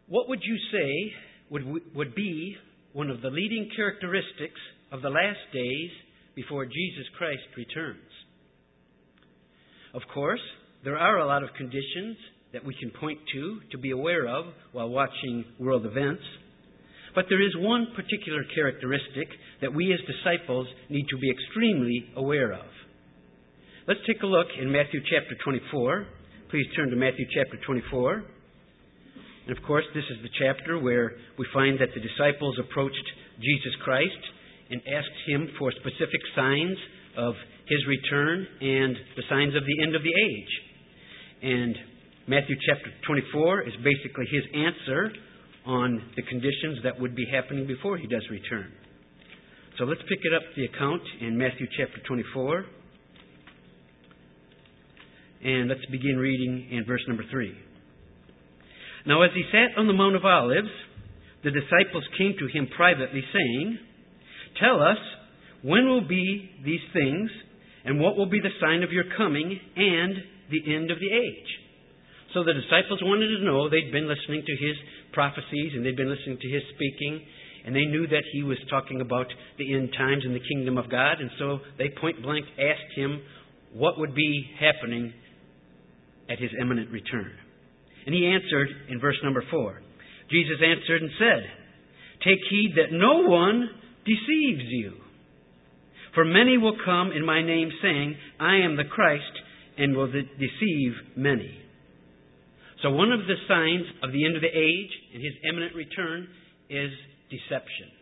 What would you say would be one of the leading characteristics of the last days before Jesus Christ returns? Of course, there are a lot of conditions that we can point to be aware of while watching world events. But there is one particular characteristic that we as disciples need to be extremely aware of. Let's take a look in Matthew chapter 24. Please turn to Matthew chapter 24. And of course, this is the chapter where we find that the disciples approached Jesus Christ and asked him for specific signs of his return and the signs of the end of the age. And Matthew chapter 24 is basically his answer on the conditions that would be happening before he does return. So let's pick it up, the account, in Matthew chapter 24. And let's begin reading in verse number 3. Now as he sat on the Mount of Olives, the disciples came to him privately, saying, "Tell us, when will be these things, and what will be the sign of your coming and the end of the age?" So the disciples wanted to know. They'd been listening to his prophecies, and they'd been listening to his speaking, and they knew that he was talking about the end times and the kingdom of God, and so they point blank asked him what would be happening at his imminent return. And he answered in verse number 4. Jesus answered and said, "Take heed that no one deceives you. For many will come in my name, saying, 'I am the Christ,' and will deceive many." So one of the signs of the end of the age and his imminent return is deception.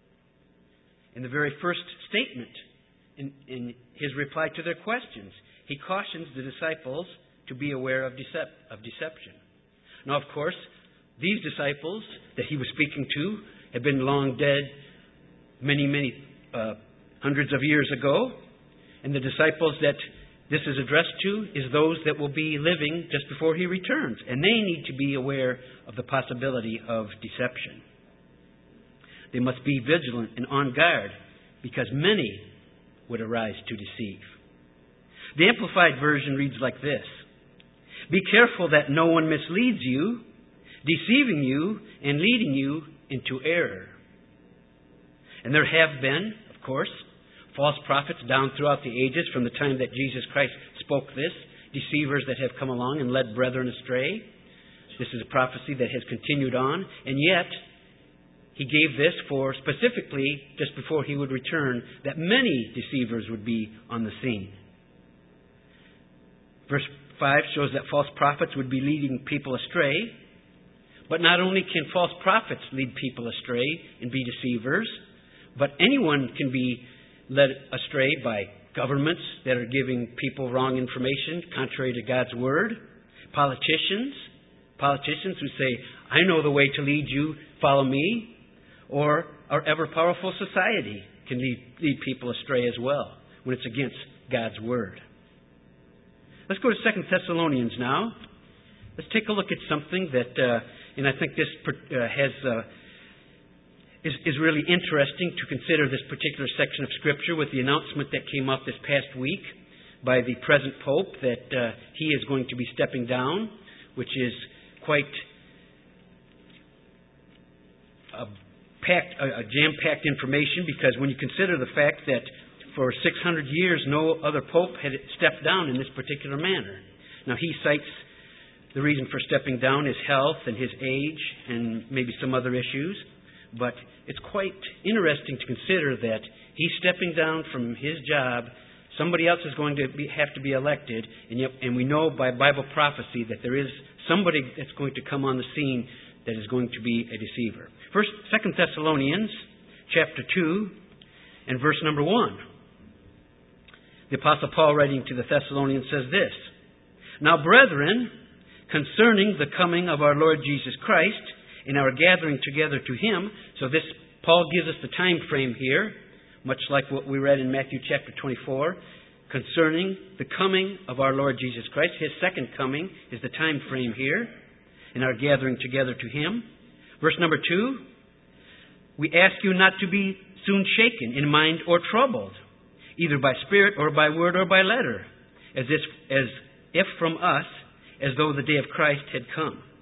In the very first statement, in his reply to their questions, he cautions the disciples to be aware of deception. Now, of course, these disciples that he was speaking to had been long dead many hundreds of years ago. And the disciples that this is addressed to is those that will be living just before he returns. And they need to be aware of the possibility of deception. They must be vigilant and on guard, because many would arise to deceive. The Amplified Version reads like this: "Be careful that no one misleads you, deceiving you and leading you into error." And there have been, of course, false prophets down throughout the ages from the time that Jesus Christ spoke this, deceivers that have come along and led brethren astray. This is a prophecy that has continued on, and yet he gave this for specifically just before he would return, that many deceivers would be on the scene. Verse 5 shows that false prophets would be leading people astray. But not only can false prophets lead people astray and be deceivers, but anyone can be led astray by governments that are giving people wrong information contrary to God's Word. Politicians who say, "I know the way to lead you, follow me." Or our ever-powerful society can lead people astray as well when it's against God's Word. Let's go to 2 Thessalonians now. Let's take a look at something that, and I think this is really interesting to consider this particular section of Scripture with the announcement that came out this past week by the present Pope that he is going to be stepping down, which is quite a jam-packed information, because when you consider the fact that for 600 years no other pope had stepped down in this particular manner. Now he cites the reason for stepping down is health and his age and maybe some other issues, but it's quite interesting to consider that he's stepping down from his job. Somebody else is going to have to be elected, and we know by Bible prophecy that there is somebody that's going to come on the scene that is going to be a deceiver. 2 Thessalonians chapter 2 and verse number 1. The Apostle Paul, writing to the Thessalonians, says this: "Now, brethren, concerning the coming of our Lord Jesus Christ and our gathering together to Him," so this, Paul gives us the time frame here, much like what we read in Matthew chapter 24, concerning the coming of our Lord Jesus Christ. His second coming is the time frame here, in our gathering together to Him. Verse number 2, "We ask you not to be soon shaken in mind or troubled, either by spirit or by word or by letter, as if from us, as though the day of Christ had come.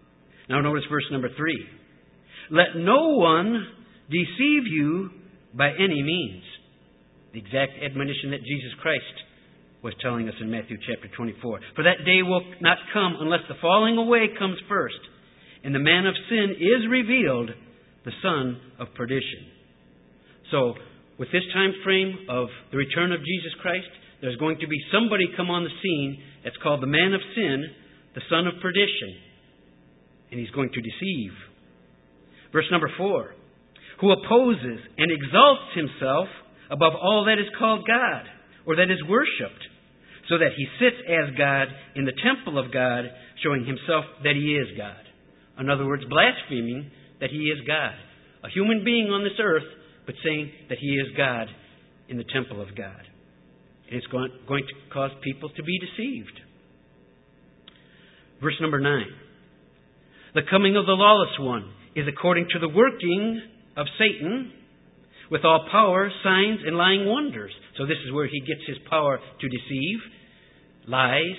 Now notice verse number 3. Let no one deceive you by any means. The exact admonition that Jesus Christ was telling us in Matthew chapter 24. For that day will not come unless the falling away comes first, and the man of sin is revealed, the son of perdition. So, with this time frame of the return of Jesus Christ, there's going to be somebody come on the scene that's called the man of sin, the son of perdition. And he's going to deceive. Verse number 4. Who opposes and exalts himself above all that is called God, or that is worshipped, so that he sits as God in the temple of God, showing himself that he is God. In other words, blaspheming that he is God. A human being on this earth, but saying that he is God in the temple of God. And it's going to cause people to be deceived. Verse number 9. The coming of the lawless one is according to the working of Satan, with all power, signs, and lying wonders. So this is where he gets his power to deceive, lies,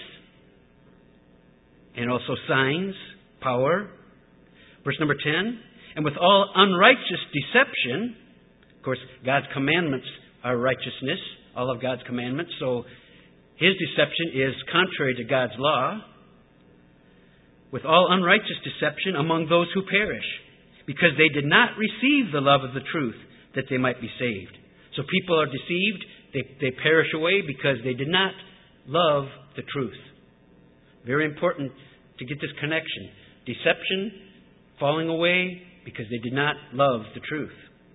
and also signs, power. Verse number 10. And with all unrighteous deception. Of course, God's commandments are righteousness, all of God's commandments. So his deception is contrary to God's law. With all unrighteous deception among those who perish, because they did not receive the love of the truth, that they might be saved. So people are deceived, they perish away because they did not love the truth. Very important to get this connection. Deception, falling away because they did not love the truth.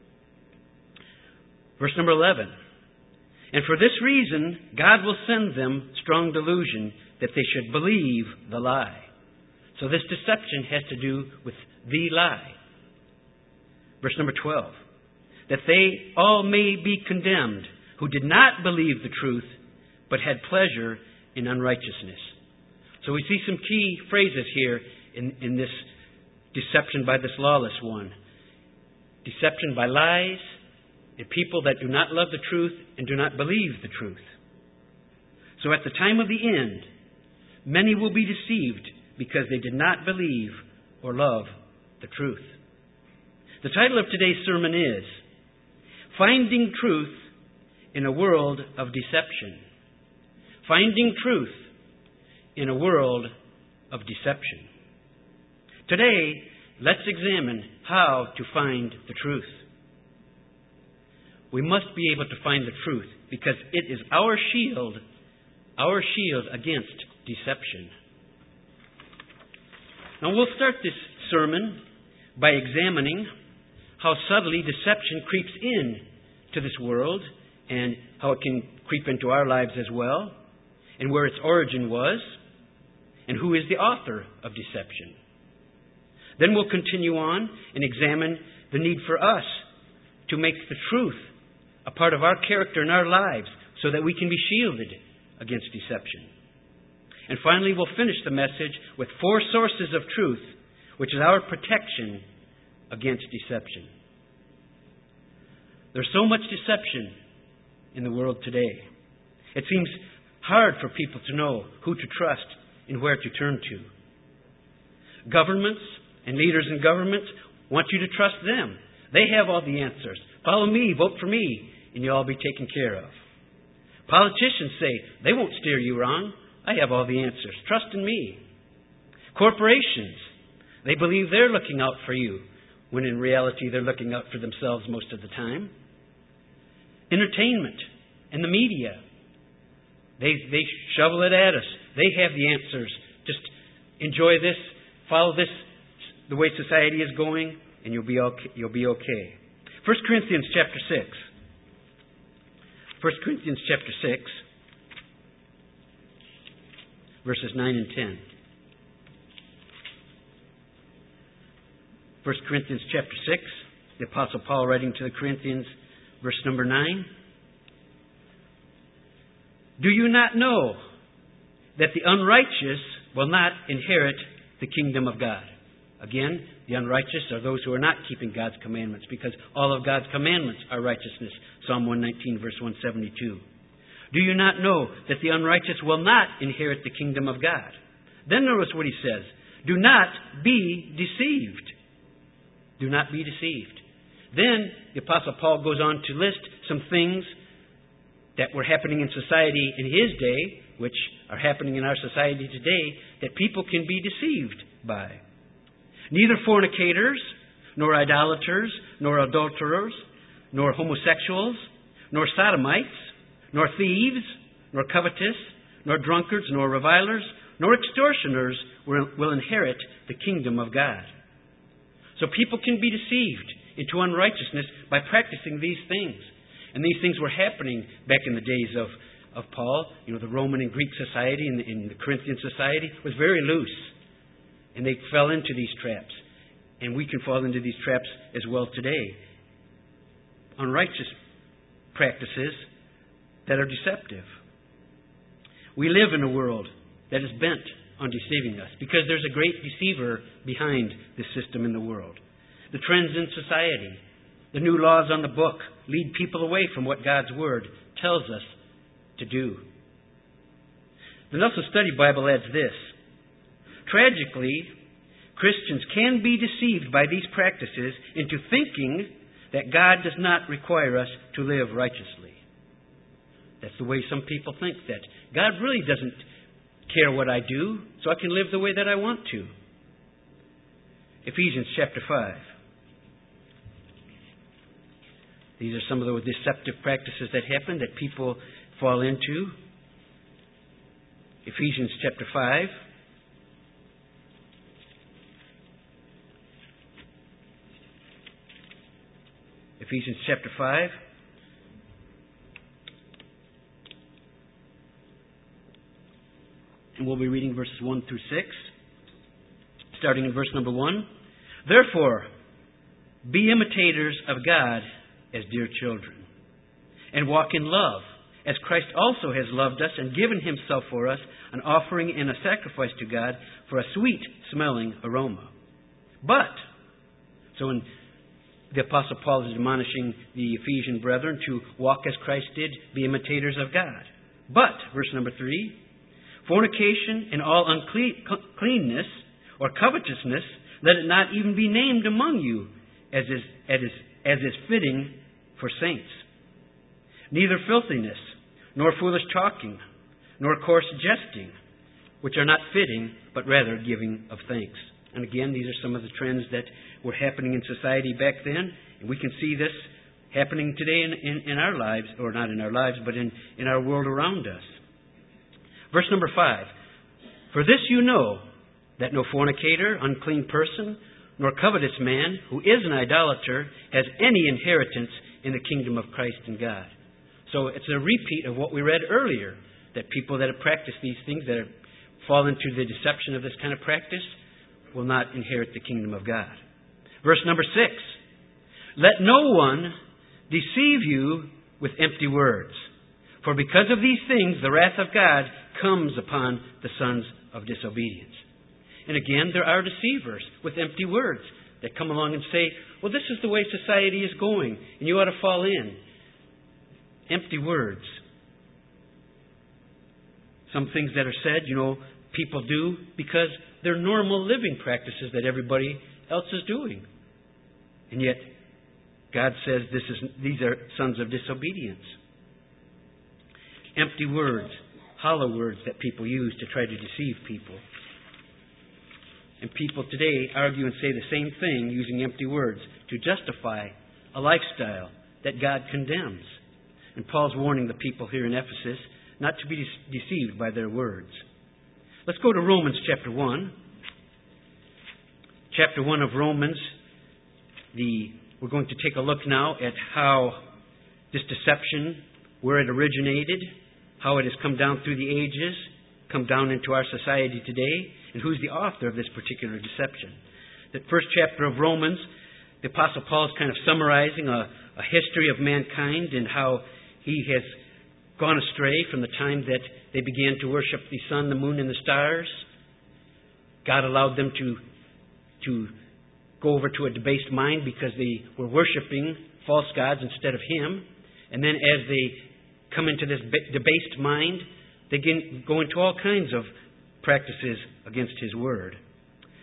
Verse number 11. And for this reason, God will send them strong delusion that they should believe the lie. So this deception has to do with the lie. Verse number 12. That they all may be condemned who did not believe the truth, but had pleasure in unrighteousness. So we see some key phrases here in this deception by this lawless one. Deception by lies and people that do not love the truth and do not believe the truth. So at the time of the end, many will be deceived because they did not believe or love the truth. The title of today's sermon is Finding Truth in a World of Deception. Finding Truth in a World of Deception. Today, let's examine how to find the truth. We must be able to find the truth because it is our shield against deception. Now we'll start this sermon by examining how subtly deception creeps in to this world and how it can creep into our lives as well, and where its origin was, and who is the author of deception. Then we'll continue on and examine the need for us to make the truth a part of our character in our lives so that we can be shielded against deception. And finally, we'll finish the message with 4 sources of truth, which is our protection against deception. There's so much deception in the world today. It seems hard for people to know who to trust and where to turn to. Governments and leaders in government want you to trust them. They have all the answers. Follow me, vote for me, and you'll all be taken care of. Politicians say, they won't steer you wrong. I have all the answers. Trust in me. Corporations, they believe they're looking out for you, when in reality they're looking out for themselves most of the time. Entertainment and the media, they shovel it at us. They have the answers. Just enjoy this, follow this, the way society is going, and you'll be okay. 1 Corinthians chapter 6. 1 Corinthians chapter 6, verses 9 and 10. 1 Corinthians chapter 6, the Apostle Paul writing to the Corinthians, verse number 9. Do you not know that the unrighteous will not inherit the kingdom of God? Again, the unrighteous are those who are not keeping God's commandments, because all of God's commandments are righteousness. Psalm 119, verse 172. Do you not know that the unrighteous will not inherit the kingdom of God? Then notice what he says. Do not be deceived. Do not be deceived. Then the Apostle Paul goes on to list some things that were happening in society in his day, which are happening in our society today, that people can be deceived by. Neither fornicators, nor idolaters, nor adulterers, nor homosexuals, nor sodomites, nor thieves, nor covetous, nor drunkards, nor revilers, nor extortioners will inherit the kingdom of God. So people can be deceived into unrighteousness by practicing these things. And these things were happening back in the days of Paul. The Roman and Greek society and the Corinthian society was very loose. And they fell into these traps. And we can fall into these traps as well today. Unrighteous practices that are deceptive. We live in a world that is bent on deceiving us because there's a great deceiver behind the system in the world. The trends in society, the new laws on the book lead people away from what God's Word tells us to do. The Nelson Study Bible adds this. Tragically, Christians can be deceived by these practices into thinking that God does not require us to live righteously. That's the way some people think, that God really doesn't care what I do, so I can live the way that I want to. Ephesians chapter 5. These are some of the deceptive practices that happen, that people fall into. Ephesians chapter 5. Ephesians chapter 5. And we'll be reading verses 1 through 6. Starting in verse number 1. Therefore, be imitators of God as dear children, and walk in love, as Christ also has loved us and given himself for us, an offering and a sacrifice to God for a sweet-smelling aroma. So the Apostle Paul is admonishing the Ephesian brethren to walk as Christ did, be imitators of God. But, verse number 3, fornication and all uncleanness or covetousness, let it not even be named among you, as is fitting for saints. Neither filthiness, nor foolish talking, nor coarse jesting, which are not fitting, but rather giving of thanks. And again, these are some of the trends that were happening in society back then, and we can see this happening today in our lives, or not in our lives, but in our world around us. Verse number 5. For this you know, that no fornicator, unclean person, nor covetous man, who is an idolater, has any inheritance in the kingdom of Christ and God. So it's a repeat of what we read earlier, that people that have practiced these things, that have fallen into the deception of this kind of practice, will not inherit the kingdom of God. Verse number 6. Let no one deceive you with empty words, for because of these things the wrath of God comes upon the sons of disobedience. And again, there are deceivers with empty words that come along and say, well, this is the way society is going, and you ought to fall in. Empty words. Some things that are said, people do because they're normal living practices that everybody else is doing. And yet, God says these are sons of disobedience. Empty words, hollow words that people use to try to deceive people. And people today argue and say the same thing using empty words to justify a lifestyle that God condemns. And Paul's warning the people here in Ephesus not to be deceived by their words. Let's go to Romans chapter 1. Chapter 1 of Romans. We're going to take a look now at how this deception, where it originated, how it has come down through the ages, come down into our society today, and who's the author of this particular deception. That first chapter of Romans, the Apostle Paul is kind of summarizing a history of mankind and how he has gone astray from the time that they began to worship the sun, the moon, and the stars. God allowed them to go over to a debased mind because they were worshiping false gods instead of Him. And then as they come into this debased mind, they go into all kinds of practices against His Word.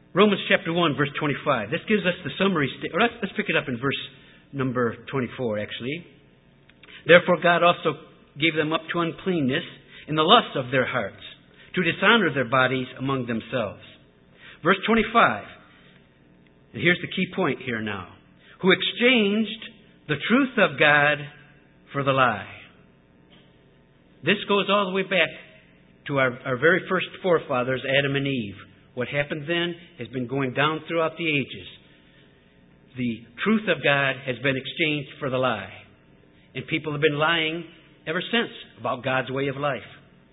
Romans chapter 1, verse 25. This gives us the summary. Let's pick it up in verse number 24, actually. Therefore God also gave them up to uncleanness in the lusts of their hearts, to dishonor their bodies among themselves. Verse 25. And here's the key point here now. Who exchanged the truth of God for the lie. This goes all the way back to our very first forefathers, Adam and Eve. What happened then has been going down throughout the ages. The truth of God has been exchanged for the lie. And people have been lying ever since about God's way of life.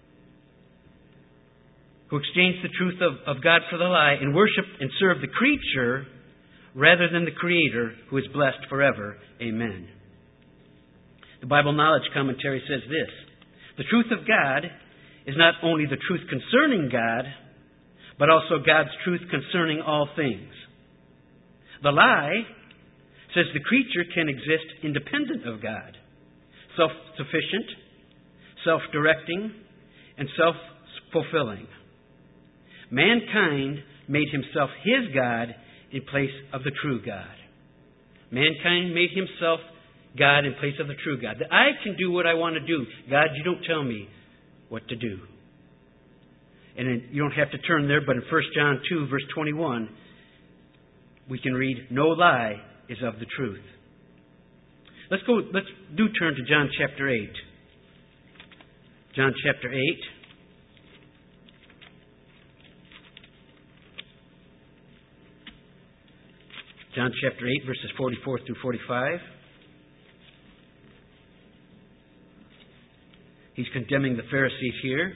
Who exchanged the truth of God for the lie and worshiped and served the creature rather than the Creator, who is blessed forever. Amen. The Bible Knowledge Commentary says this: the truth of God is not only the truth concerning God, but also God's truth concerning all things. The lie says the creature can exist independent of God, self-sufficient, self-directing, and self-fulfilling. Mankind made himself his God in place of the true God. Mankind made himself God in place of the true God. That I can do what I want to do. God, you don't tell me what to do. And then you don't have to turn there, but in 1 John 2, verse 21, we can read, no lie is of the truth. Let's turn to John chapter 8. John chapter 8. John chapter 8, verses 44 through 45. He's condemning the Pharisees here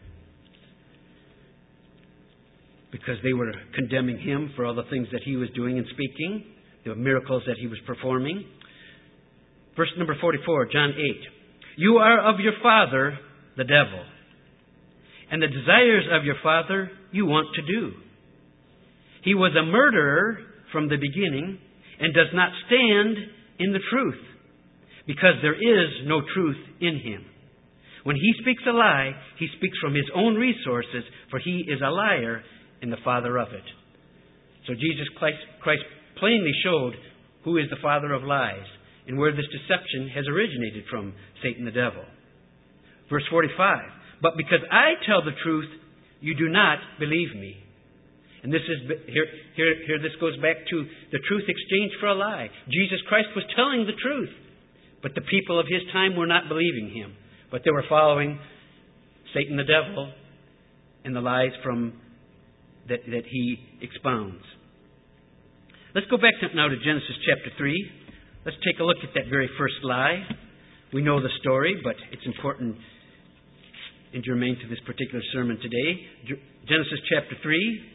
because they were condemning him for all the things that he was doing and speaking, the miracles that he was performing. Verse number 44, John 8. You are of your father, the devil, and the desires of your father you want to do. He was a murderer from the beginning and does not stand in the truth, because there is no truth in him. When he speaks a lie, he speaks from his own resources, for he is a liar and the father of it. So Jesus Christ plainly showed who is the father of lies and where this deception has originated from, Satan the devil. Verse 45, but because I tell the truth, you do not believe me. And this is here. This goes back to the truth exchanged for a lie. Jesus Christ was telling the truth, but the people of his time were not believing him, but they were following Satan the devil and the lies that he expounds. Let's go back now to Genesis chapter 3. Let's take a look at that very first lie. We know the story, but it's important and germane to this particular sermon today. Genesis chapter 3.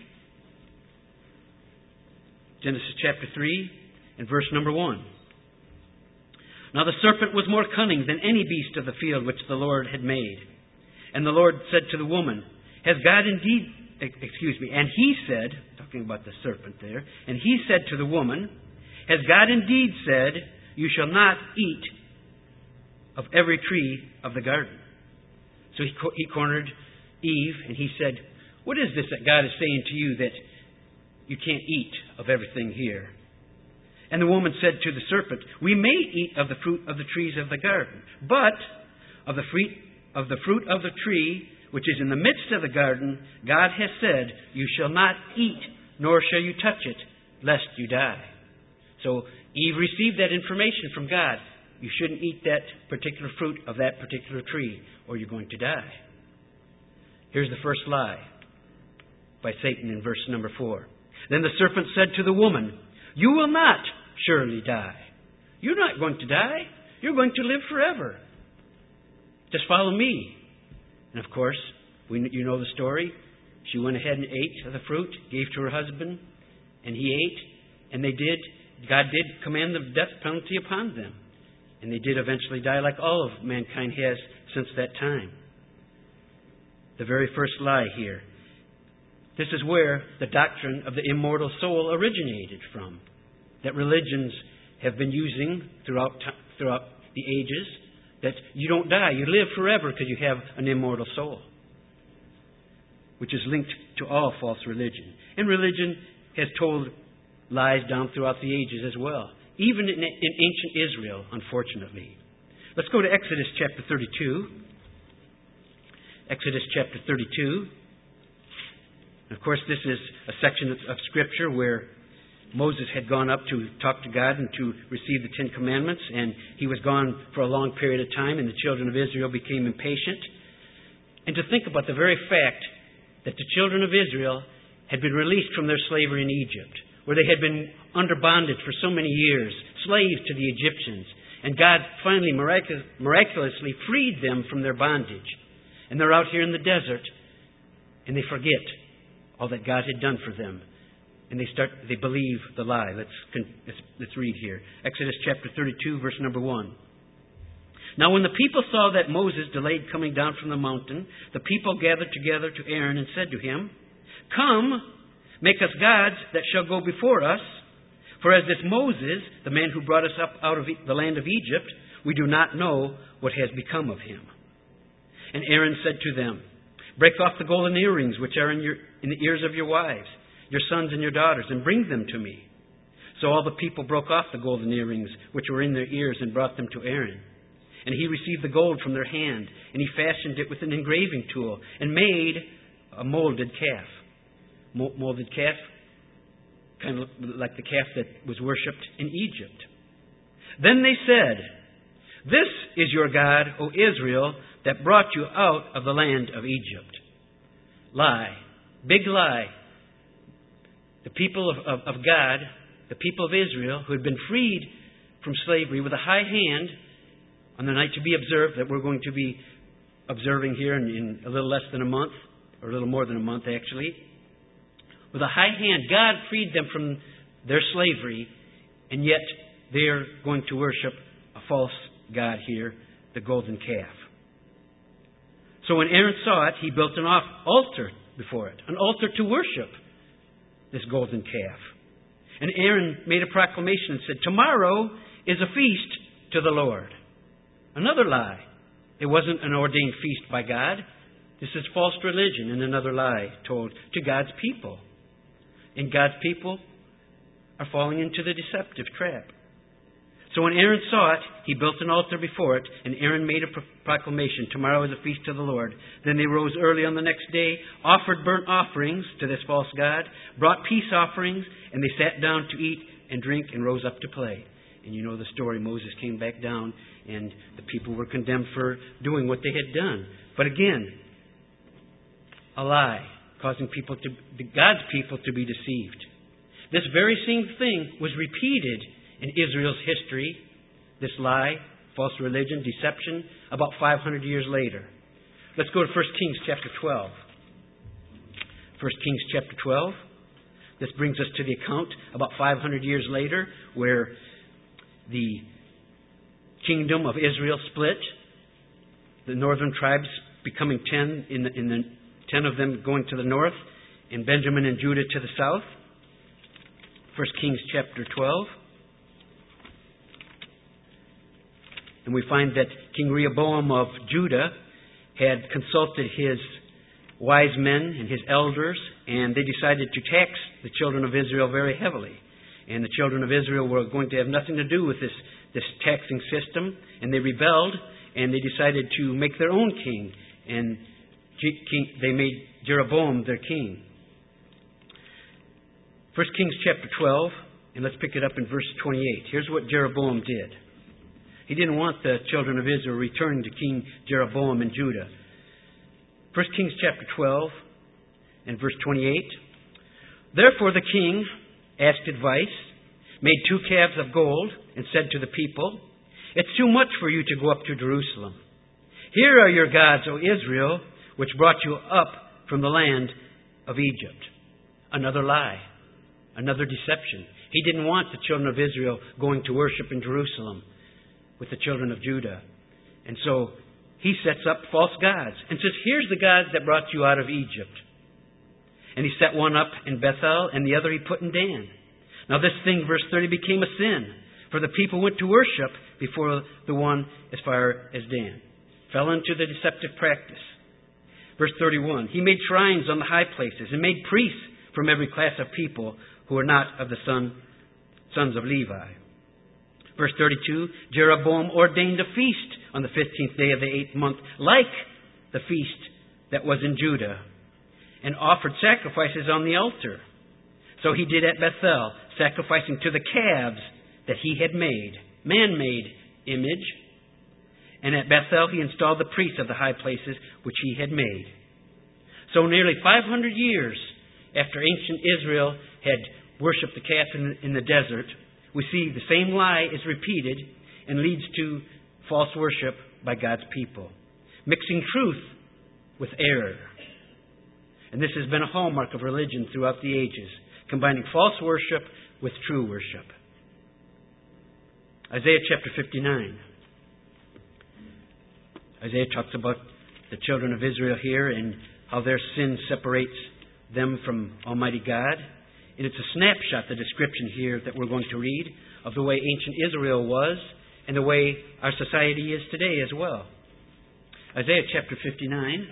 Genesis chapter 3 and verse number 1. Now the serpent was more cunning than any beast of the field which the Lord had made. And the Lord said to the woman, and he said, talking about the serpent there, and he said to the woman, has God indeed said, you shall not eat of every tree of the garden? So he cornered Eve, and he said, what is this that God is saying to you that you can't eat of everything here? And the woman said to the serpent, we may eat of the fruit of the trees of the garden, but of the fruit of the tree which is in the midst of the garden, God has said, you shall not eat, nor shall you touch it, lest you die. So Eve received that information from God. You shouldn't eat that particular fruit of that particular tree, or you're going to die. Here's the first lie by Satan in verse number 4. Then the serpent said to the woman, you will not surely die. You're not going to die. You're going to live forever. Just follow me. And of course, you know the story. She went ahead and ate of the fruit, gave to her husband, and he ate, and they did. God did command the death penalty upon them. And they did eventually die like all of mankind has since that time. The very first lie here. This is where the doctrine of the immortal soul originated from, that religions have been using throughout the ages, that you don't die, you live forever because you have an immortal soul. which is linked to all false religion. And religion has told lies down throughout the ages as well, even in ancient Israel, unfortunately. Let's go to Exodus chapter 32. Exodus chapter 32. Of course, this is a section of Scripture where Moses had gone up to talk to God and to receive the Ten Commandments, and he was gone for a long period of time, and the children of Israel became impatient. And to think about the very fact that the children of Israel had been released from their slavery in Egypt, where they had been under bondage for so many years, slaves to the Egyptians, and God finally miraculously freed them from their bondage. And they're out here in the desert, and they forget all that God had done for them. And they believe the lie. Let's read here. Exodus chapter 32, verse number 1. Now when the people saw that Moses delayed coming down from the mountain, the people gathered together to Aaron and said to him, "Come, make us gods that shall go before us. For as this Moses, the man who brought us up out of the land of Egypt, we do not know what has become of him." And Aaron said to them, "Break off the golden earrings which are in the ears of your wives, your sons and your daughters, and bring them to me." So all the people broke off the golden earrings which were in their ears and brought them to Aaron. And he received the gold from their hand, and he fashioned it with an engraving tool, and made a molded calf. Molded calf, kind of like the calf that was worshipped in Egypt. Then they said, "This is your God, O Israel, that brought you out of the land of Egypt." Lie. Big lie. The people of God, the people of Israel, who had been freed from slavery with a high hand on the night to be observed, that we're going to be observing here in a little less than a month, or a little more than a month actually. With a high hand, God freed them from their slavery, and yet they are going to worship a false god here, the golden calf. So when Aaron saw it, he built an altar before it, an altar to worship this golden calf. And Aaron made a proclamation and said, "Tomorrow is a feast to the Lord." Another lie. It wasn't an ordained feast by God. This is false religion and another lie told to God's people. And God's people are falling into the deceptive trap. So when Aaron saw it, he built an altar before it, and Aaron made a proclamation, "Tomorrow is a feast to the Lord." Then they rose early on the next day, offered burnt offerings to this false god, brought peace offerings, and they sat down to eat and drink and rose up to play. And you know the story. Moses came back down, and the people were condemned for doing what they had done. But again, a lie, causing God's people to be deceived. This very same thing was repeated in Israel's history, this lie, false religion, deception, about 500 years later. Let's go to 1 Kings chapter 12. 1 Kings chapter 12. This brings us to the account about 500 years later where the kingdom of Israel split, the northern tribes becoming 10, in the 10 of them going to the north, and Benjamin and Judah to the south. 1 Kings chapter 12. And we find that King Rehoboam of Judah had consulted his wise men and his elders, and they decided to tax the children of Israel very heavily. And the children of Israel were going to have nothing to do with this taxing system, and they rebelled, and they decided to make their own king. And they made Jeroboam their king. 1 Kings chapter 12, and let's pick it up in verse 28. Here's what Jeroboam did. He didn't want the children of Israel returning to King Jeroboam in Judah. 1 Kings chapter 12 and verse 28. Therefore the king asked advice, made 2 calves of gold, and said to the people, "It's too much for you to go up to Jerusalem. Here are your gods, O Israel, which brought you up from the land of Egypt." Another lie, another deception. He didn't want the children of Israel going to worship in Jerusalem with the children of Judah. And so he sets up false gods and says, "Here's the gods that brought you out of Egypt." And he set one up in Bethel, and the other he put in Dan. Now this thing, verse 30, became a sin, for the people went to worship before the one as far as Dan. Fell into the deceptive practice. Verse 31, he made shrines on the high places and made priests from every class of people who were not of the sons of Levi. Verse 32, Jeroboam ordained a feast on the 15th day of the 8th month, like the feast that was in Judah, and offered sacrifices on the altar. So he did at Bethel, sacrificing to the calves that he had made, man-made image. And at Bethel he installed the priests of the high places which he had made. So nearly 500 years after ancient Israel had worshipped the calf in the desert, we see the same lie is repeated and leads to false worship by God's people, mixing truth with error. And this has been a hallmark of religion throughout the ages, combining false worship with true worship. Isaiah chapter 59. Isaiah talks about the children of Israel here and how their sin separates them from Almighty God. And it's a snapshot, the description here that we're going to read, of the way ancient Israel was and the way our society is today as well. Isaiah chapter 59,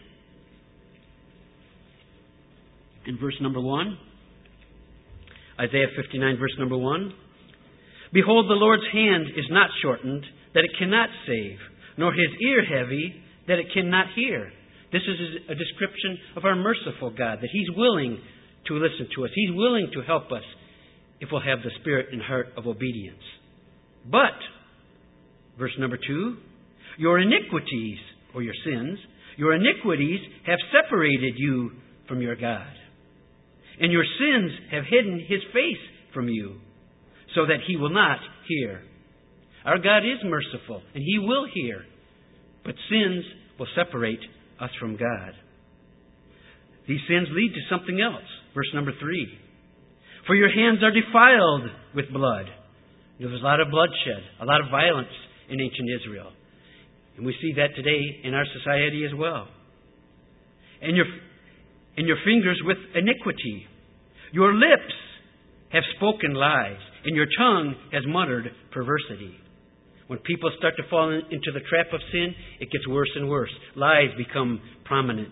in verse number 1. Isaiah 59, verse number 1. Behold, the Lord's hand is not shortened, that it cannot save, nor his ear heavy, that it cannot hear. This is a description of our merciful God, that he's willing to listen to us. He's willing to help us if we'll have the spirit and heart of obedience. But, verse number 2, your iniquities, or your sins, your iniquities have separated you from your God. And your sins have hidden his face from you, so that he will not hear. Our God is merciful, and he will hear. But sins will separate us from God. These sins lead to something else. Verse number 3. For your hands are defiled with blood. There was a lot of bloodshed, a lot of violence in ancient Israel. And we see that today in our society as well. And your fingers with iniquity. Your lips have spoken lies, and your tongue has muttered perversity. When people start to fall into the trap of sin, it gets worse and worse. Lies become prominent.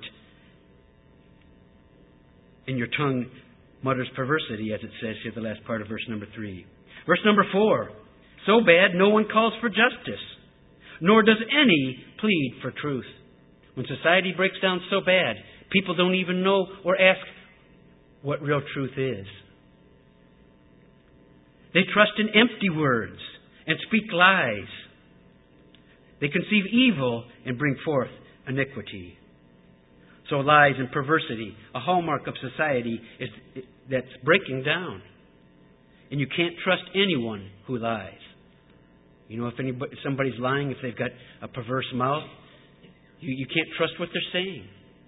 And your tongue mutters perversity, as it says here, the last part of verse number 3. Verse number 4. So bad, no one calls for justice, nor does any plead for truth. When society breaks down so bad, people don't even know or ask what real truth is. They trust in empty words and speak lies. They conceive evil and bring forth iniquity. So lies and perversity, a hallmark of society that's breaking down. And you can't trust anyone who lies. You know, if somebody's lying, if they've got a perverse mouth, you can't trust what they're saying.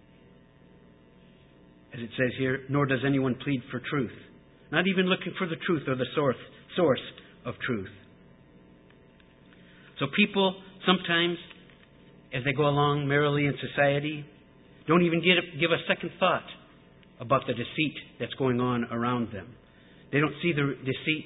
As it says here, nor does anyone plead for truth. Not even looking for the truth or the source of truth. So people sometimes, as they go along merrily in society, don't even give a second thought about the deceit that's going on around them. They don't see the deceit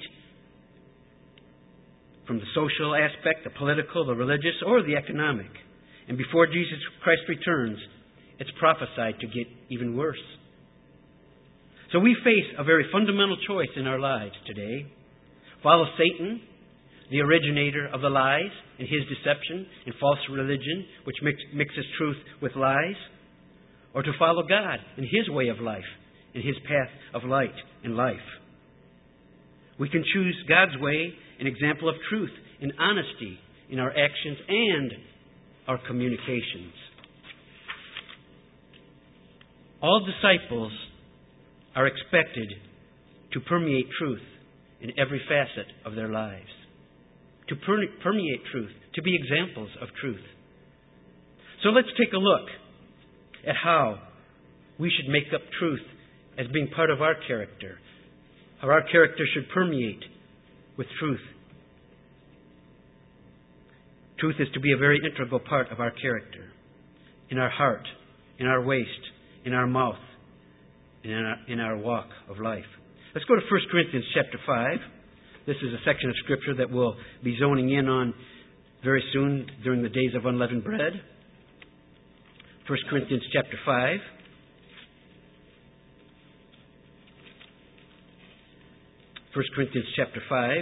from the social aspect, the political, the religious, or the economic. And before Jesus Christ returns, it's prophesied to get even worse. So we face a very fundamental choice in our lives today. Follow Satan, the originator of the lies and his deception and false religion, which mixes truth with lies, or to follow God in his way of life, in his path of light and life. We can choose God's way, an example of truth and honesty in our actions and our communications. All disciples are expected to permeate truth in every facet of their lives. To permeate truth, to be examples of truth. So let's take a look at how we should make up truth as being part of our character. How our character should permeate with truth. Truth is to be a very integral part of our character. In our heart, in our waist, in our mouth, in our walk of life. Let's go to 1 Corinthians chapter 5. This is a section of Scripture that we'll be zoning in on very soon during the days of unleavened bread. 1 Corinthians chapter 5. 1 Corinthians chapter 5.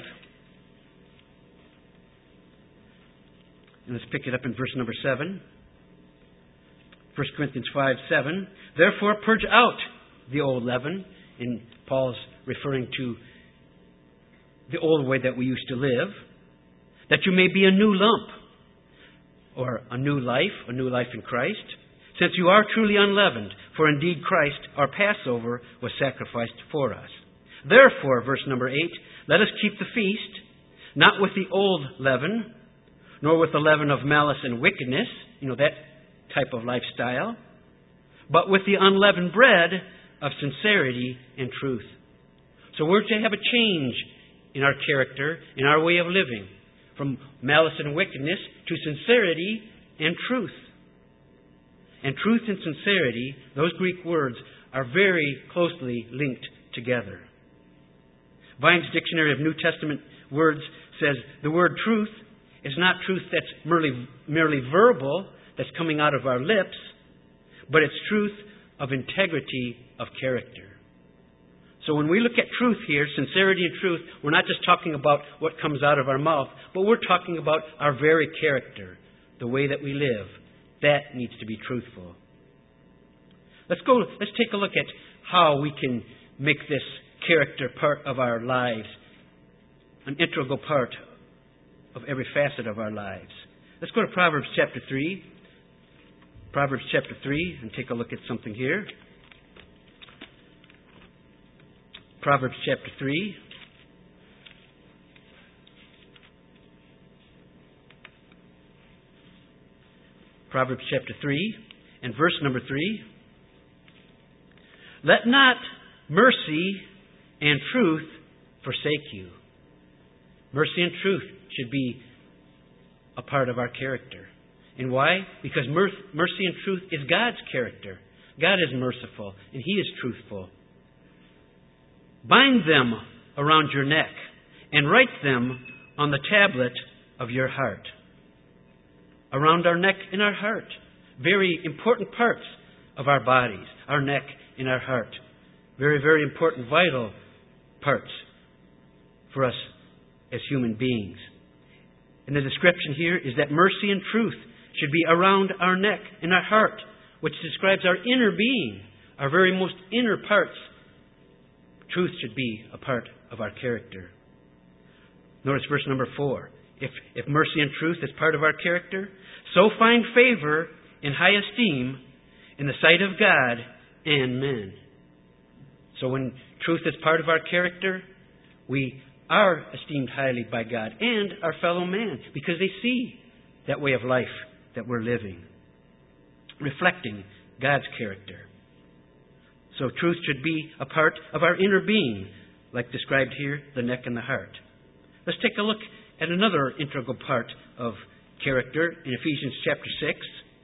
And let's pick it up in verse number 7. 1 Corinthians 5:7. Therefore purge out the old leaven. And Paul's referring to the old way that we used to live. That you may be a new lump. Or a new life in Christ. Since you are truly unleavened. For indeed Christ, our Passover, was sacrificed for us. Therefore, verse number 8, let us keep the feast, not with the old leaven, nor with the leaven of malice and wickedness, that type of lifestyle, but with the unleavened bread of sincerity and truth. So we're to have a change in our character, in our way of living, from malice and wickedness to sincerity and truth. And truth and sincerity, those Greek words, are very closely linked together. Vine's Dictionary of New Testament Words says the word truth is not truth that's merely verbal, that's coming out of our lips, but it's truth of integrity of character. So when we look at truth here, sincerity and truth, we're not just talking about what comes out of our mouth, but we're talking about our very character, the way that we live. That needs to be truthful. Let's take a look at how we can make this character part of our lives, an integral part of every facet of our lives. Let's go to Proverbs chapter 3. Proverbs chapter 3 and take a look at something here. Proverbs chapter 3. Proverbs chapter 3 and verse number 3. Let not mercy and truth forsake you. Mercy and truth should be a part of our character. And why? Because mercy and truth is God's character. God is merciful and He is truthful. Bind them around your neck and write them on the tablet of your heart. Around our neck and our heart. Very important parts of our bodies. Our neck and our heart. Very, very important, vital parts for us as human beings. And the description here is that mercy and truth should be around our neck and our heart, which describes our inner being, our very most inner parts. Truth should be a part of our character. Notice verse number 4. If mercy and truth is part of our character, so find favor and high esteem in the sight of God and men. So when truth is part of our character, we are esteemed highly by God and our fellow man because they see that way of life that we're living, reflecting God's character. So truth should be a part of our inner being, like described here, the neck and the heart. Let's take a look at another integral part of character in Ephesians chapter 6.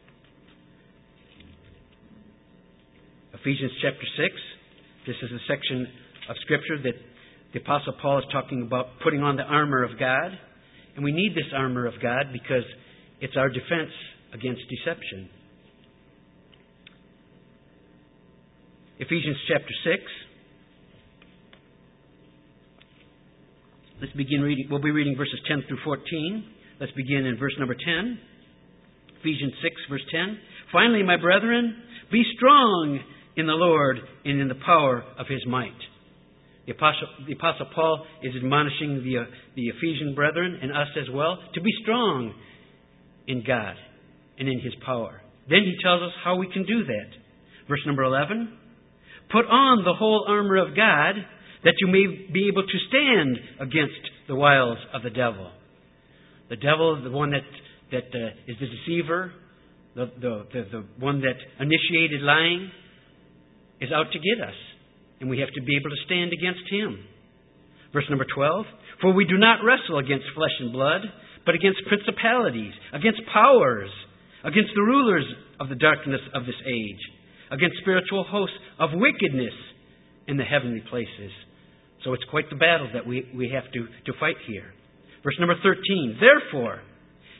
Ephesians chapter 6. This is a section of Scripture that the Apostle Paul is talking about putting on the armor of God. And we need this armor of God because it's our defense against deception. Ephesians chapter 6. Let's begin reading. We'll be reading verses 10 through 14. Let's begin in verse number 10. Ephesians 6, verse 10. Finally, my brethren, be strong in the Lord and in the power of His might. The Apostle Paul is admonishing the Ephesian brethren and us as well to be strong in God and in His power. Then he tells us how we can do that. Verse number 11. Put on the whole armor of God that you may be able to stand against the wiles of the devil. The devil, the one that is the deceiver, the one that initiated lying, is out to get us. And we have to be able to stand against him. Verse number 12. For we do not wrestle against flesh and blood, but against principalities, against powers, against the rulers of the darkness of this age, against spiritual hosts of wickedness in the heavenly places. So it's quite the battle that we have to fight here. Verse number 13. Therefore,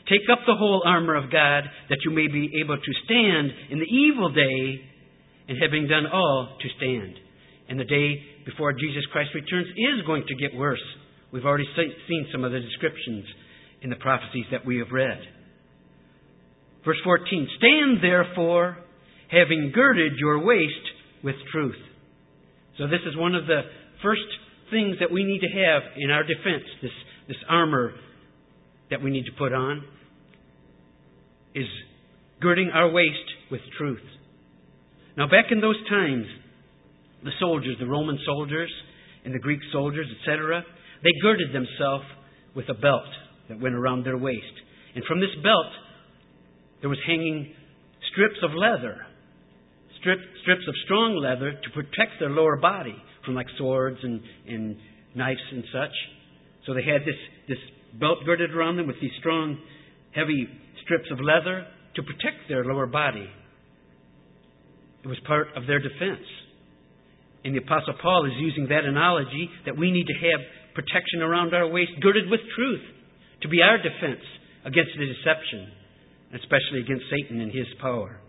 Take up the whole armor of God, that you may be able to stand in the evil day, and having done all, to stand. And the day before Jesus Christ returns is going to get worse. We've already seen some of the descriptions in the prophecies that we have read. Verse 14, stand therefore, having girded your waist with truth. So this is one of the first things that we need to have in our defense, this armor that we need to put on, is girding our waist with truth. Now back in those times, the soldiers, the Roman soldiers and the Greek soldiers, etc., they girded themselves with a belt that went around their waist. And from this belt, there was hanging strips of leather, strips of strong leather to protect their lower body from like swords and knives and such. So they had this belt girded around them with these strong, heavy strips of leather to protect their lower body. It was part of their defense. And the Apostle Paul is using that analogy that we need to have protection around our waist girded with truth to be our defense against the deception, especially against Satan and his power.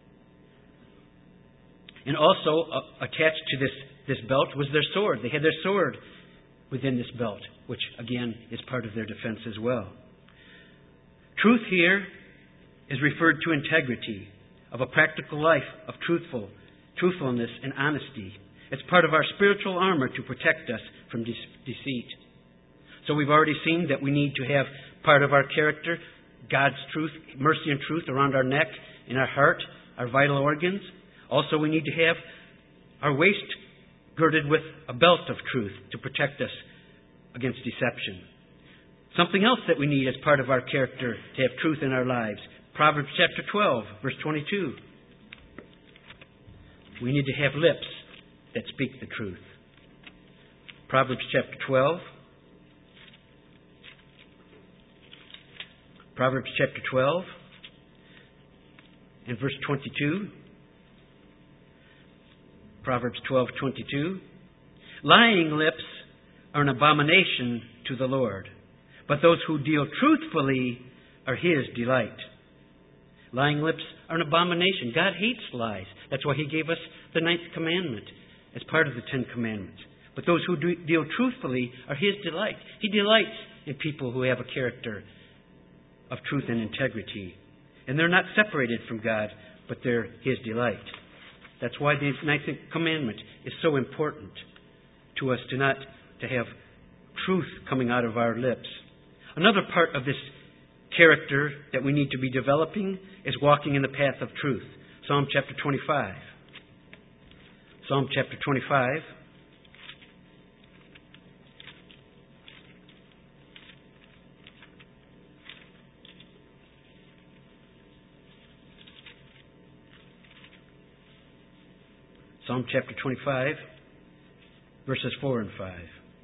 And also attached to this belt was their sword. They had their sword within this belt, which again is part of their defense as well. Truth here is referred to integrity, of a practical life of truthfulness and honesty. It's part of our spiritual armor to protect us from deceit. So we've already seen that we need to have part of our character, God's truth, mercy and truth around our neck, in our heart, our vital organs. Also we need to have our waist girded with a belt of truth to protect us against deception. Something else that we need as part of our character to have truth in our lives. Proverbs chapter 12, verse 22. We need to have lips that speak the truth. Proverbs chapter 12. Proverbs chapter 12 and verse 22. Proverbs 12:22. Lying lips are an abomination to the Lord, but those who deal truthfully are His delight. Lying lips are an abomination. God hates lies. That's why He gave us the 9th commandment as part of the 10 commandments. But those who deal truthfully are His delight. He delights in people who have a character of truth and integrity. And they're not separated from God, but they're His delight. That's why the 9th commandment is so important to us, to have truth coming out of our lips. Another part of this character that we need to be developing is walking in the path of truth. Psalm chapter 25. Psalm chapter 25. Psalm chapter 25, verses 4 and 5.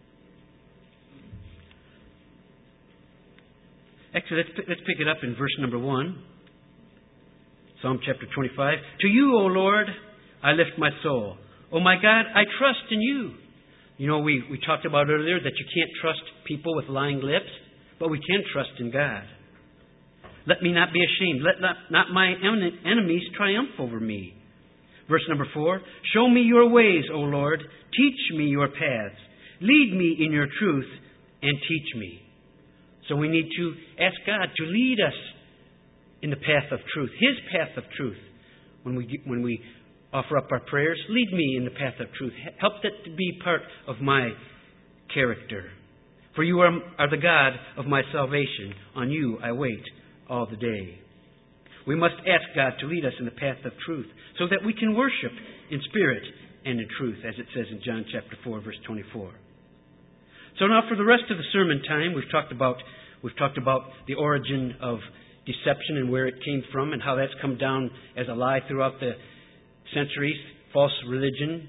Actually, let's pick it up in verse number 1. Psalm chapter 25. To you, O Lord, I lift my soul. O my God, I trust in you. You know, we talked about earlier that you can't trust people with lying lips, but we can trust in God. Let me not be ashamed. Let not my enemies triumph over me. Verse number 4, show me your ways, O Lord. Teach me your paths. Lead me in your truth and teach me. So we need to ask God to lead us in the path of truth, His path of truth. When we offer up our prayers, lead me in the path of truth. Help that to be part of my character. For you are the God of my salvation. On you I wait all the day. We must ask God to lead us in the path of truth so that we can worship in spirit and in truth, as it says in John chapter 4, verse 24. So now for the rest of the sermon time, we've talked about the origin of deception and where it came from and how that's come down as a lie throughout the centuries, false religion,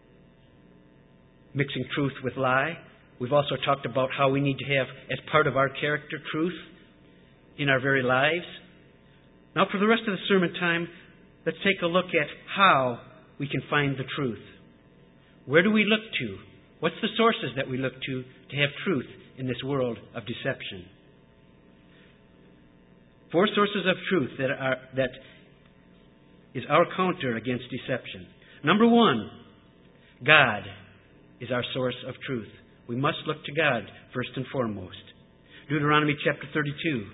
mixing truth with lie. We've also talked about how we need to have, as part of our character, truth in our very lives. Now for the rest of the sermon time, let's take a look at how we can find the truth. Where do we look to? What's the sources that we look to have truth in this world of deception? 4 sources of truth that is our counter against deception. Number 1, God is our source of truth. We must look to God first and foremost. Deuteronomy chapter 32.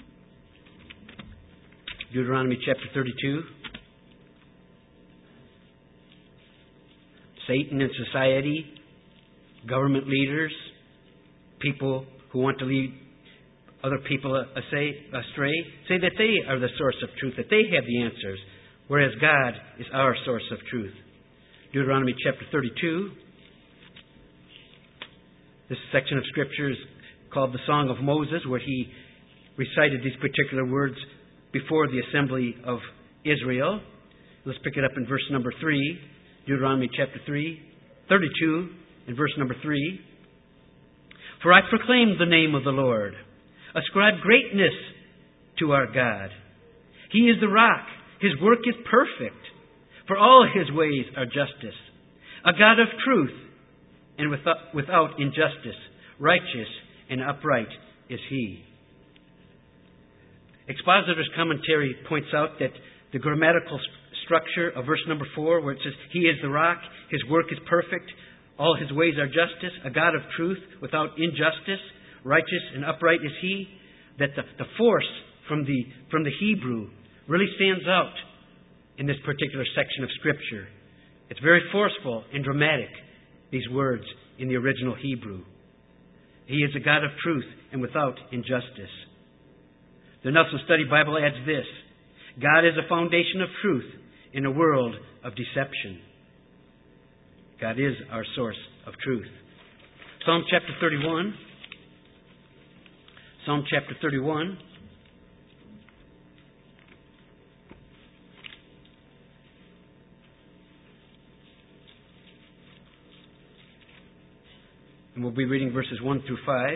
Deuteronomy chapter 32. Satan and society, government leaders, people who want to lead other people astray, say that they are the source of truth, that they have the answers, whereas God is our source of truth. Deuteronomy chapter 32. This section of Scripture is called the Song of Moses, where he recited these particular words before the assembly of Israel. Let's pick it up in verse number 3. Deuteronomy chapter 32, and verse number 3. For I proclaim the name of the Lord. Ascribe greatness to our God. He is the rock. His work is perfect. For all His ways are justice. A God of truth, and without injustice. Righteous and upright is He. Expositor's commentary points out that the grammatical structure of verse number 4, where it says, He is the rock, His work is perfect, all His ways are justice, a God of truth without injustice, righteous and upright is He, that the force from the Hebrew really stands out in this particular section of Scripture. It's very forceful and dramatic, these words in the original Hebrew. He is a God of truth and without injustice. The Nelson Study Bible adds this: God is a foundation of truth in a world of deception. God is our source of truth. Psalm chapter 31. Psalm chapter 31. And we'll be reading verses 1 through 5.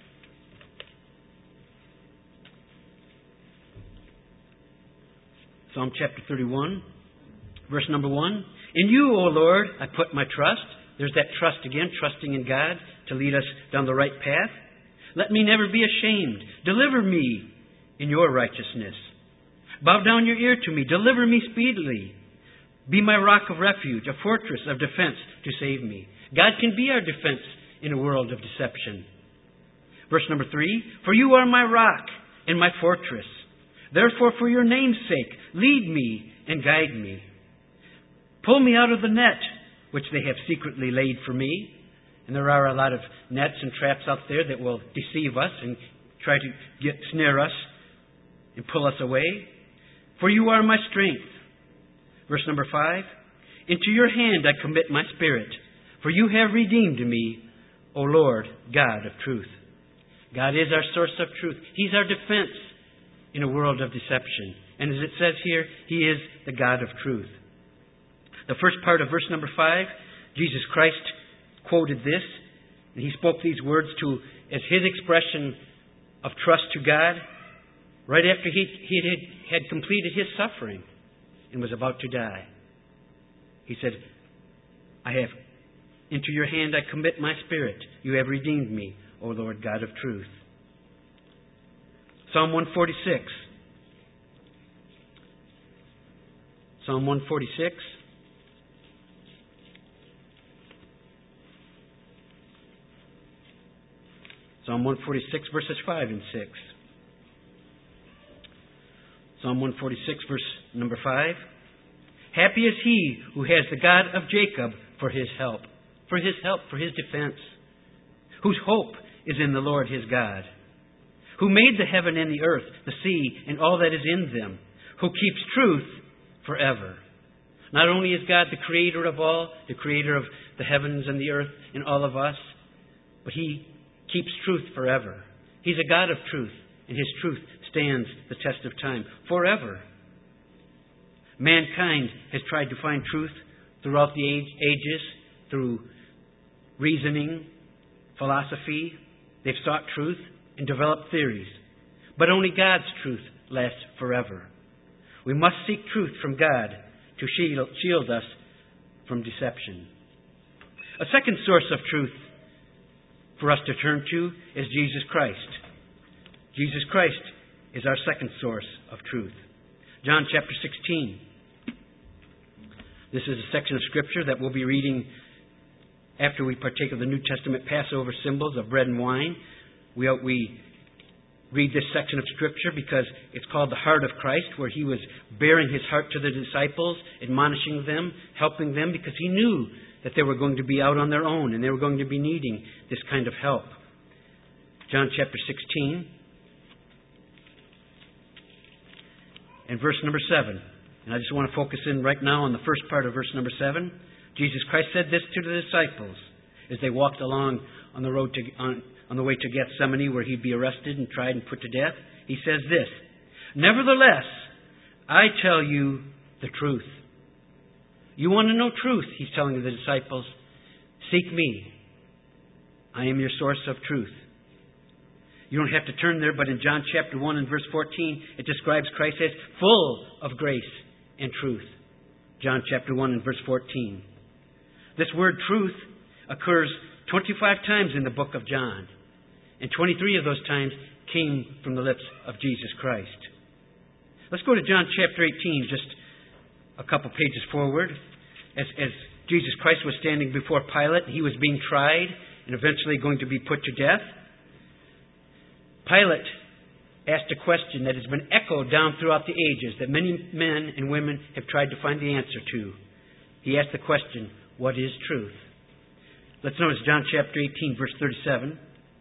Psalm chapter 31, verse number 1. In You, O Lord, I put my trust. There's that trust again, trusting in God to lead us down the right path. Let me never be ashamed. Deliver me in Your righteousness. Bow down your ear to me. Deliver me speedily. Be my rock of refuge, a fortress of defense to save me. God can be our defense in a world of deception. Verse number 3. For You are my rock and my fortress. Therefore, for Your name's sake, lead me and guide me. Pull me out of the net which they have secretly laid for me. And there are a lot of nets and traps out there that will deceive us and try to snare us and pull us away. For You are my strength. Verse number 5. Into Your hand I commit my spirit. For You have redeemed me, O Lord, God of truth. God is our source of truth. He's our defense in a world of deception. And as it says here, He is the God of truth. The first part of verse number 5, Jesus Christ quoted this, and He spoke these words as His expression of trust to God right after He had completed His suffering and was about to die. He said, Into Your hand I commit my spirit. You have redeemed me, O Lord God of truth. Psalm 146. Psalm 146. Psalm 146, verses 5 and 6. Psalm 146, verse number 5. Happy is he who has the God of Jacob for his help, for his defense, whose hope is in the Lord his God, who made the heaven and the earth, the sea, and all that is in them, who keeps truth forever. Not only is God the creator of all, the creator of the heavens and the earth and all of us, but He keeps truth forever. He's a God of truth, and His truth stands the test of time forever. Mankind has tried to find truth throughout the ages through reasoning, philosophy. They've sought truth and developed theories. But only God's truth lasts forever. We must seek truth from God to shield us from deception. A second source of truth for us to turn to is Jesus Christ. Jesus Christ is our second source of truth. John chapter 16. This is a section of Scripture that we'll be reading after we partake of the New Testament Passover symbols of bread and wine. We read this section of Scripture because it's called the heart of Christ, where He was bearing His heart to the disciples, admonishing them, helping them, because He knew that they were going to be out on their own and they were going to be needing this kind of help. John chapter 16 and verse number 7. And I just want to focus in right now on the first part of verse number 7. Jesus Christ said this to the disciples as they walked along on the road on the way to Gethsemane, where He'd be arrested and tried and put to death. He says this, "Nevertheless, I tell you the truth." You want to know truth, He's telling the disciples. Seek me. I am your source of truth. You don't have to turn there, but in John chapter 1 and verse 14, it describes Christ as full of grace and truth. John chapter 1 and verse 14. This word truth occurs 25 times in the book of John. And 23 of those times came from the lips of Jesus Christ. Let's go to John chapter 18, just a couple pages forward. As Jesus Christ was standing before Pilate, He was being tried and eventually going to be put to death. Pilate asked a question that has been echoed down throughout the ages, that many men and women have tried to find the answer to. He asked the question, what is truth? Let's notice John chapter 18, verse 37.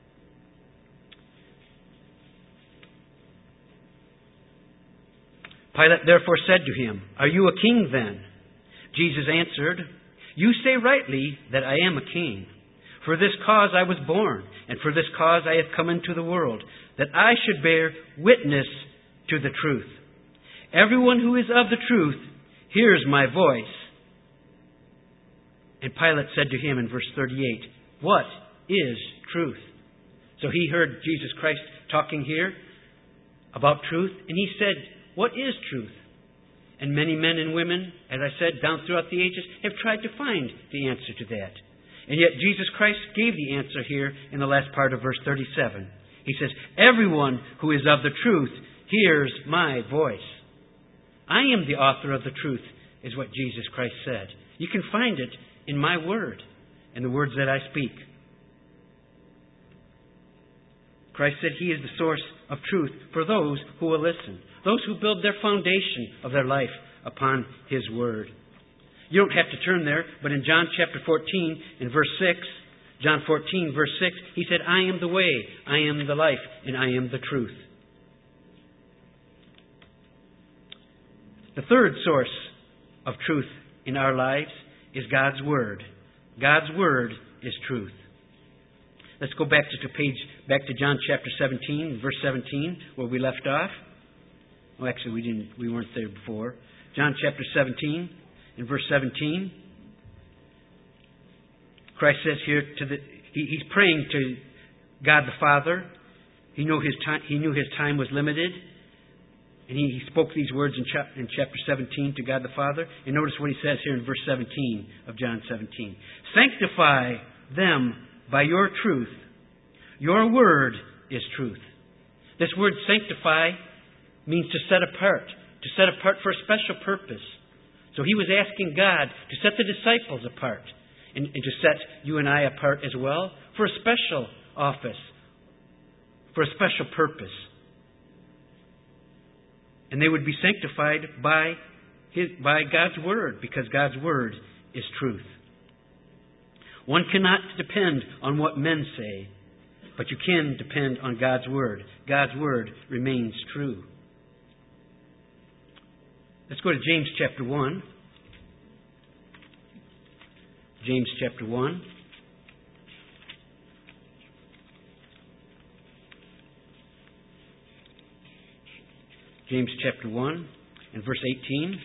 Pilate therefore said to Him, "Are you a king then?" Jesus answered, "You say rightly that I am a king. For this cause I was born, and for this cause I have come into the world, that I should bear witness to the truth. Everyone who is of the truth hears my voice." And Pilate said to Him in verse 38, "What is truth?" So he heard Jesus Christ talking here about truth, and He said, "What is truth?" And many men and women, as I said, down throughout the ages, have tried to find the answer to that. And yet Jesus Christ gave the answer here in the last part of verse 37. He says, "Everyone who is of the truth hears my voice." I am the author of the truth, is what Jesus Christ said. You can find it in my word, in the words that I speak. Christ said He is the source of truth for those who will listen, those who build their foundation of their life upon His word. You don't have to turn there, but in John chapter 14 and verse 6, John 14 verse 6, He said, "I am the way, I am the life, and I am the truth." The third source of truth in our lives is God's Word. God's Word is truth. Let's go back to John chapter 17, verse 17, where we left off. Well, actually, we weren't there before. John chapter 17, in verse 17, Christ says here He's praying to God the Father. He knew His time was limited, and He spoke these words in chapter 17 to God the Father. And notice what He says here in verse 17 of John 17. "Sanctify them by your truth. Your word is truth." This word sanctify means to set apart for a special purpose. So He was asking God to set the disciples apart and to set you and I apart as well for a special office, for a special purpose. And they would be sanctified by God's Word, because God's Word is truth. One cannot depend on what men say, but you can depend on God's Word. God's Word remains true. Let's go to James chapter 1. James chapter 1. James chapter 1 and verse 18.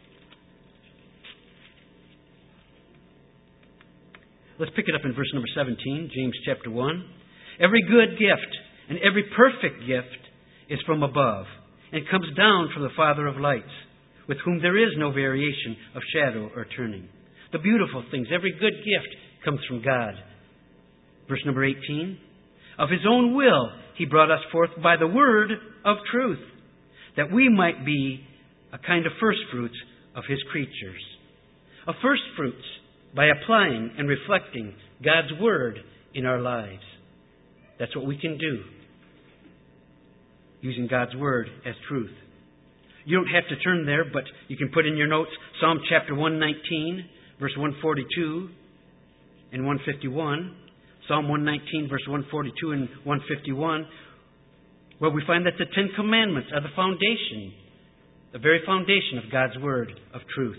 Let's pick it up in verse number 17, James chapter 1. "Every good gift and every perfect gift is from above and comes down from the Father of lights, with whom there is no variation of shadow or turning." The beautiful things, every good gift comes from God. Verse number 18. "Of His own will He brought us forth by the word of truth, that we might be a kind of first fruits of His creatures. A first fruits by applying and reflecting God's word in our lives. That's what we can do, using God's word as truth. You don't have to turn there, but you can put in your notes Psalm chapter 119, verse 142 and 151. Psalm 119, verse 142 and 151, where we find that the Ten Commandments are the foundation, the very foundation of God's word of truth.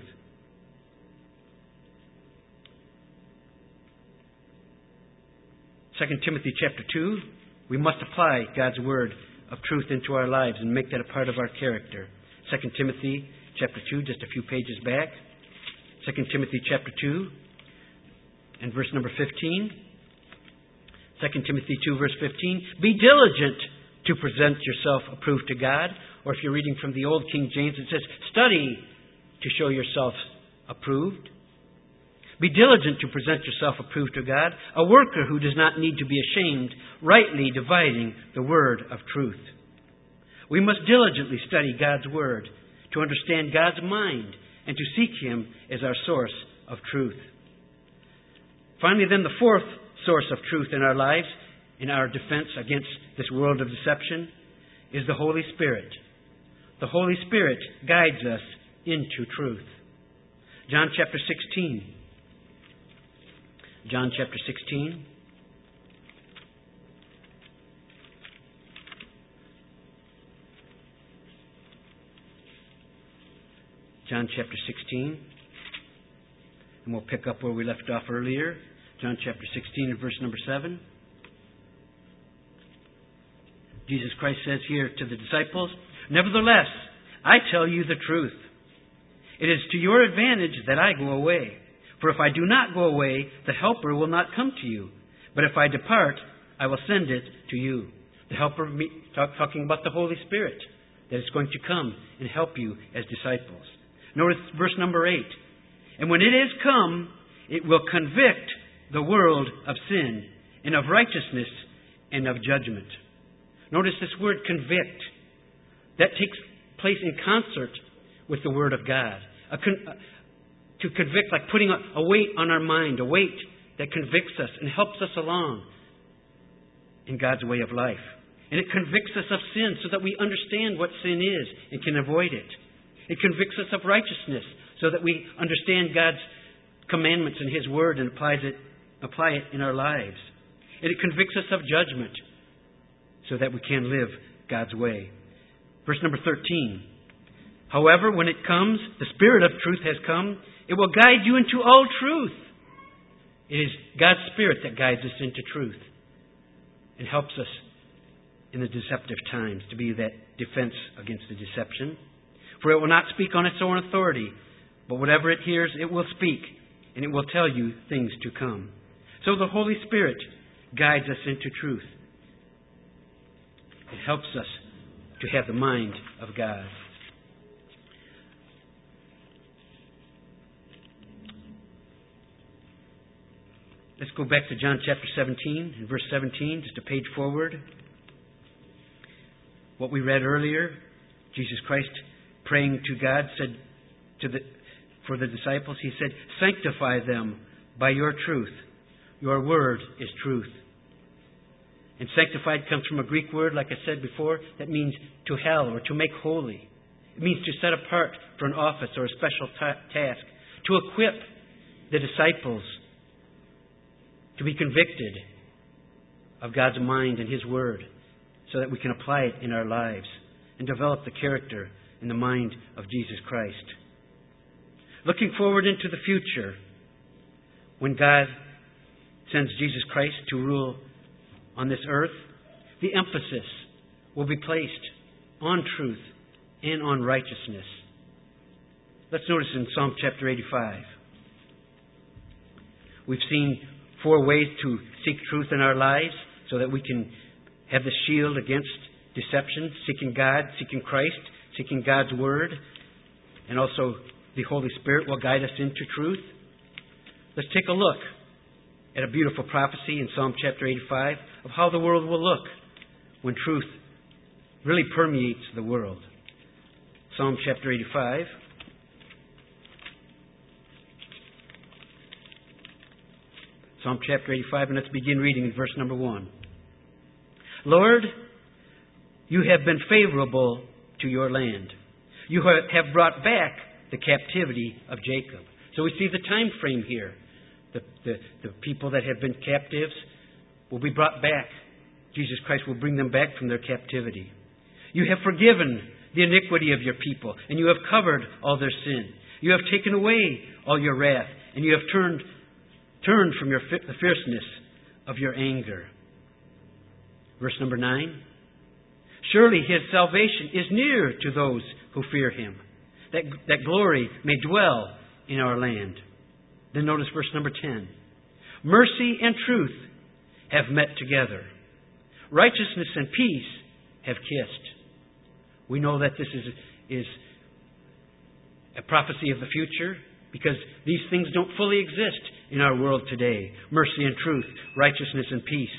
2 Timothy chapter 2, we must apply God's word of truth into our lives and make that a part of our character. 2 Timothy chapter 2, just a few pages back. 2 Timothy chapter 2 and verse number 15. 2 Timothy 2 verse 15. Be diligent to present yourself approved to God. Or if you're reading from the Old King James, it says, study to show yourself approved. Be diligent to present yourself approved to God, a worker who does not need to be ashamed, rightly dividing the word of truth. We must diligently study God's word to understand God's mind and to seek Him as our source of truth. Finally, then, the fourth source of truth in our lives, in our defense against this world of deception, is the Holy Spirit. The Holy Spirit guides us into truth. John chapter 16. John chapter 16. John chapter 16. And we'll pick up where we left off earlier. John chapter 16 and verse number 7. Jesus Christ says here to the disciples, nevertheless, I tell you the truth. It is to your advantage that I go away. For if I do not go away, the Helper will not come to you. But if I depart, I will send it to you. The Helper, talking about the Holy Spirit, that is going to come and help you as disciples. Notice verse number 8. And when it is come, it will convict the world of sin and of righteousness and of judgment. Notice this word convict. That takes place in concert with the Word of God. To convict, like putting a weight on our mind, a weight that convicts us and helps us along in God's way of life. And it convicts us of sin so that we understand what sin is and can avoid it. It convicts us of righteousness so that we understand God's commandments and His Word and apply it in our lives. And it convicts us of judgment so that we can live God's way. Verse number 13. However, when it comes, the Spirit of truth has come. It will guide you into all truth. It is God's Spirit that guides us into truth and helps us in the deceptive times to be that defense against the deception. For it will not speak on its own authority, but whatever it hears, it will speak, and it will tell you things to come. So the Holy Spirit guides us into truth. It helps us to have the mind of God. Let's go back to John chapter 17 and verse 17, just a page forward. What we read earlier, Jesus Christ praying to God said for the disciples, He said, sanctify them by your truth. Your word is truth. And sanctified comes from a Greek word, like I said before, that means to hal or to make holy. It means to set apart for an office or a special task. To equip the disciples to be convicted of God's mind and His Word so that we can apply it in our lives and develop the character and the mind of Jesus Christ. Looking forward into the future, when God sends Jesus Christ to rule on this earth, the emphasis will be placed on truth and on righteousness. Let's notice in Psalm chapter 85. We've seen 4 ways to seek truth in our lives so that we can have the shield against deception, seeking God, seeking Christ, seeking God's Word, and also the Holy Spirit will guide us into truth. Let's take a look at a beautiful prophecy in Psalm chapter 85 of how the world will look when truth really permeates the world. Psalm chapter 85. Psalm chapter 85, and let's begin reading in verse number 1. Lord, you have been favorable to your land. You have brought back the captivity of Jacob. So we see the time frame here. The people that have been captives will be brought back. Jesus Christ will bring them back from their captivity. You have forgiven the iniquity of your people, and you have covered all their sin. You have taken away all your wrath, and you have turned from the fierceness of your anger. Verse number 9. Surely his salvation is near to those who fear him, that glory may dwell in our land. Then notice verse number 10. Mercy and truth have met together. Righteousness and peace have kissed. We know that this is a prophecy of the future, because these things don't fully exist in our world today. Mercy and truth, righteousness and peace.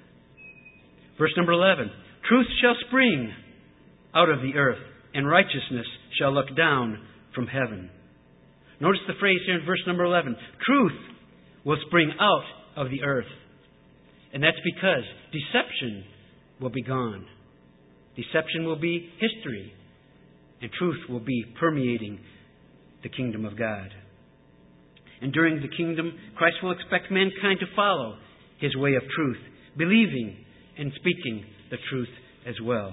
Verse number 11. Truth shall spring out of the earth, and righteousness shall look down from heaven. Notice the phrase here in verse number 11. Truth will spring out of the earth. And that's because deception will be gone. Deception will be history. And truth will be permeating the kingdom of God. And during the kingdom, Christ will expect mankind to follow his way of truth, believing and speaking the truth as well.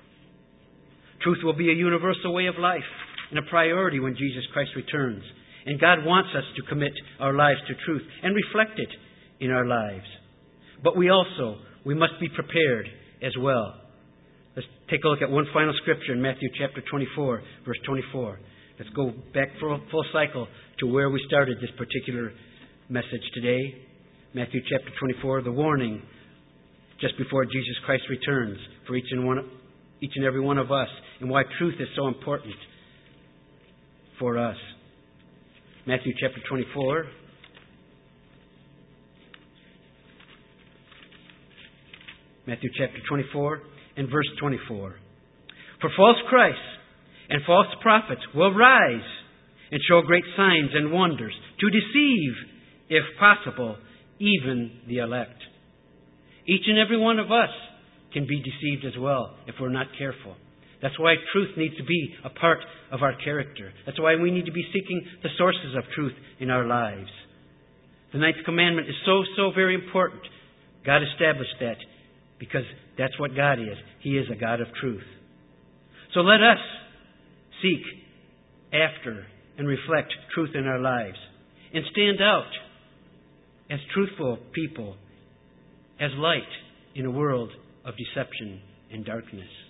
Truth will be a universal way of life and a priority when Jesus Christ returns. And God wants us to commit our lives to truth and reflect it in our lives. But we must be prepared as well. Let's take a look at one final scripture in Matthew chapter 24, verse 24. Let's go back for a full cycle to where we started this particular message today. Matthew chapter 24, the warning just before Jesus Christ returns for each and every one of us, and why truth is so important for us. Matthew chapter 24. Matthew chapter 24 and verse 24. For false Christs and false prophets will rise and show great signs and wonders to deceive, if possible, even the elect. Each and every one of us can be deceived as well if we're not careful. That's why truth needs to be a part of our character. That's why we need to be seeking the sources of truth in our lives. The ninth commandment is so very important. God established that because that's what God is. He is a God of truth. So let us seek after and reflect truth in our lives and stand out as truthful people, as light in a world of deception and darkness.